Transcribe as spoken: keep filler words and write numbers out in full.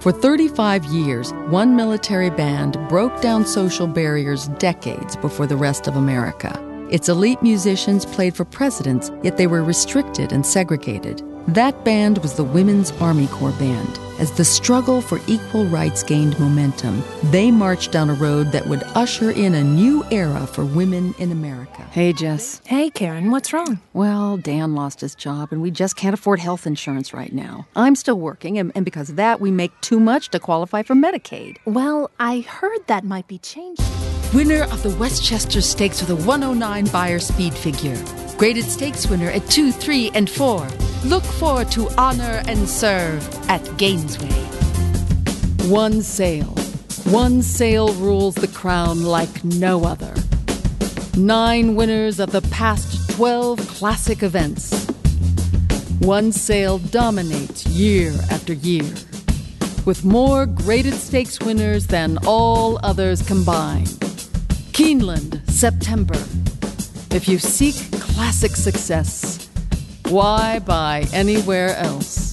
For thirty-five years, one military band broke down social barriers decades before the rest of America. Its elite musicians played for presidents, yet they were restricted and segregated. That band was the Women's Army Corps Band. As the struggle for equal rights gained momentum, they marched down a road that would usher in a new era for women in America. Hey, Jess. Hey, Karen, what's wrong? Well, Dan lost his job, and we just can't afford health insurance right now. I'm still working, and, and because of that, we make too much to qualify for Medicaid. Well, I heard that might be changing. Winner of the Westchester Stakes with a one oh nine Beyer speed figure. Graded stakes winner at two, three, and four. Look forward to honor and serve at Gainesway. One sail. One sail rules the crown like no other. Nine winners of the past twelve classic events. One sail dominates year after year, with more graded stakes winners than all others combined. Keeneland, September. If you seek classic success, why buy anywhere else?